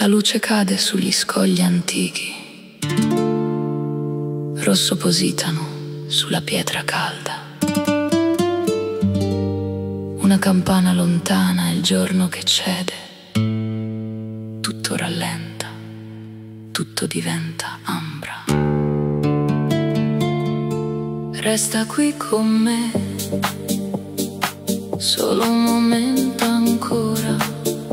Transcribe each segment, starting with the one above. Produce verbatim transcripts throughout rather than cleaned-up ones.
La luce cade sugli scogli antichi, rosso positano sulla pietra calda. Una campana lontana è il giorno che cede, tutto rallenta, tutto diventa ambra. Resta qui con me, solo un momento ancora.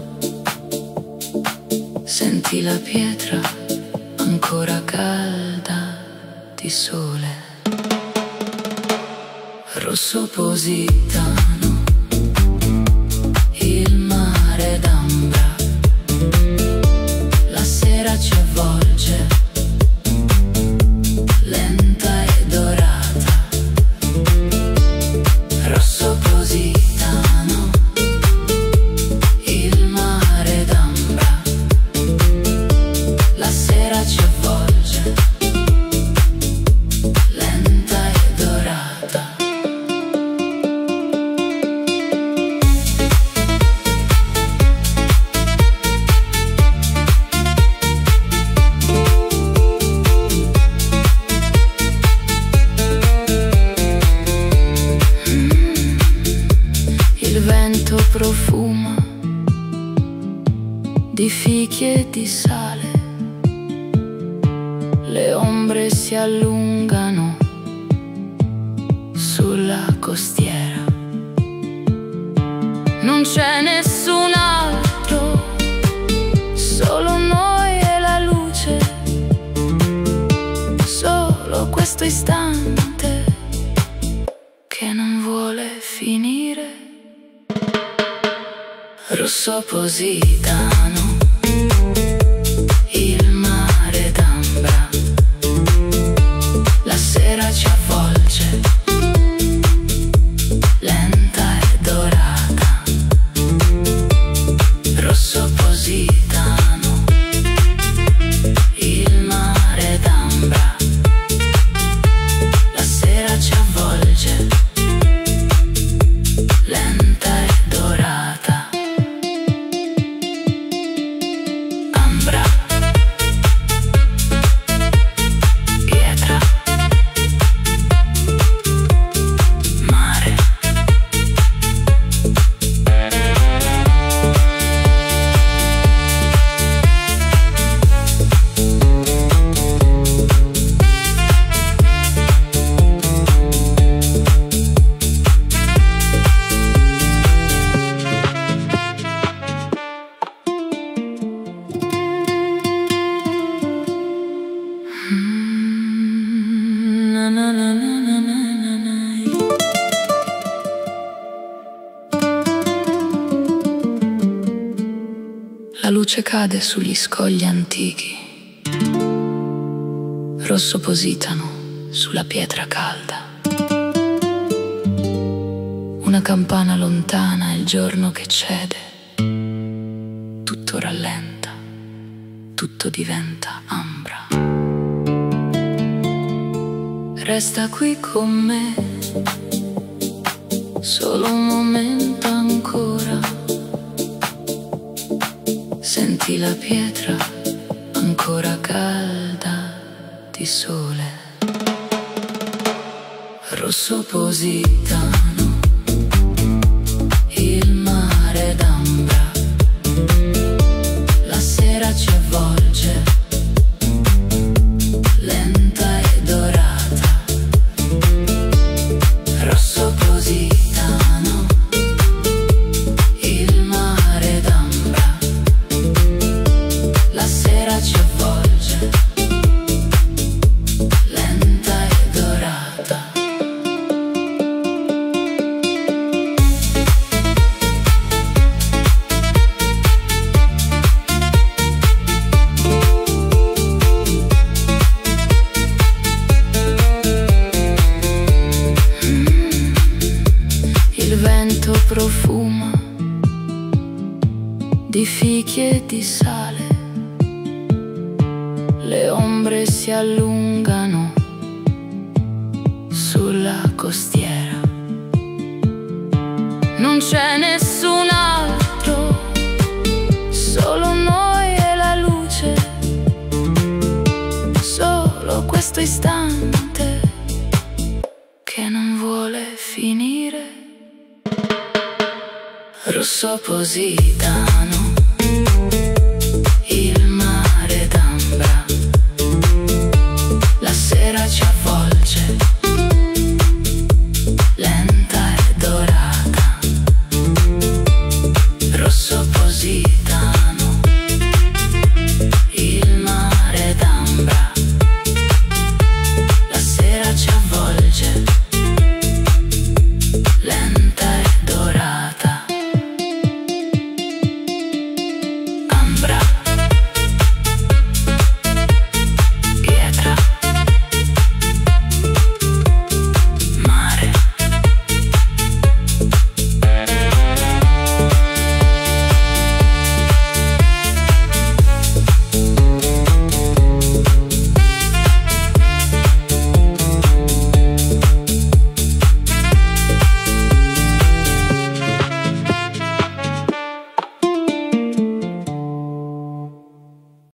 Senti la pietra ancora calda di sole. Rosso positano, il mare d'ambra. La sera ci avvolge, lenta e dorata. Rosso positano, il mare d'ambra. La sera ci avvolge, lenta e dorata. Il vento profuma di fichi e di sale. Le ombre si allungano sulla costiera. Non c'è nessun altro, solo noi e la luce. Solo questo istante che non vuole finire. Rosso positano, il mare d'ambra. La sera ci avvolge, lenta e dorata. Rosso positano, il mare d'ambra. La sera ci avvolge, lenta e dorata. Ambra, pietra, mare. Mm, na na na na na na na. La luce cade sugli scogli antichi, rosso positano sulla pietra calda. Una campana lontana è il giorno che cede, tutto rallenta, tutto diventa ambra. Resta qui con me, solo un momento ancora. Senti la pietra ancora calda di sole. Rosso positano, il mare d'ambra. La sera ci avvolge, lenta e dorata. Rosso positano, il mare d'ambra. La sera ci avvolge, lenta e dorata. Il vento profuma di fichi e di sale. Le ombre si allungano sulla costiera. Non c'è nessun altro, solo noi e la luce. questo istante che non vuole finire. Rosso Positano,